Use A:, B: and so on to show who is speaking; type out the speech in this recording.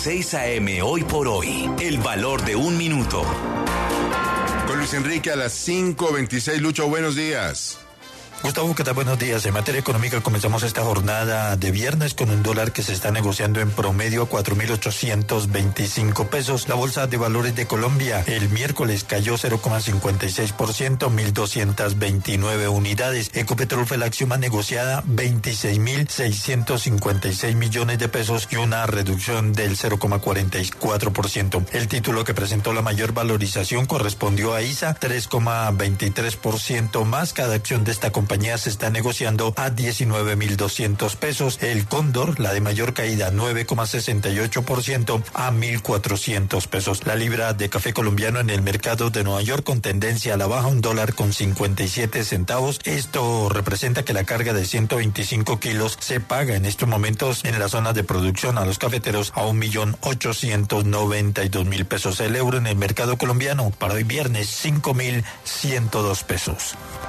A: 6 a.m. Hoy por hoy. El valor de un minuto.
B: Con Luis Enrique a las 5:26. Lucho, buenos días.
C: Gustavo, ¿qué tal? Buenos días. En materia económica comenzamos esta jornada de viernes con un dólar que se está negociando en promedio a 4.825 pesos. La Bolsa de Valores de Colombia el miércoles cayó 0,56%, 1.229 unidades. Ecopetrol fue la acción más negociada, 26.656 millones de pesos y una reducción del 0,44%. El título que presentó la mayor valorización correspondió a ISA, 3,23% más. Cada acción de esta compañía se está negociando a 19.200 pesos. El Cóndor, la de mayor caída, 9,68% a 1.400 pesos. La libra de café colombiano en el mercado de Nueva York con tendencia a la baja, $1.57. Esto representa que la carga de 125 kilos se paga en estos momentos en la zona de producción a los cafeteros a 1.892.000 pesos. El euro en el mercado colombiano para hoy viernes, 5.102 pesos.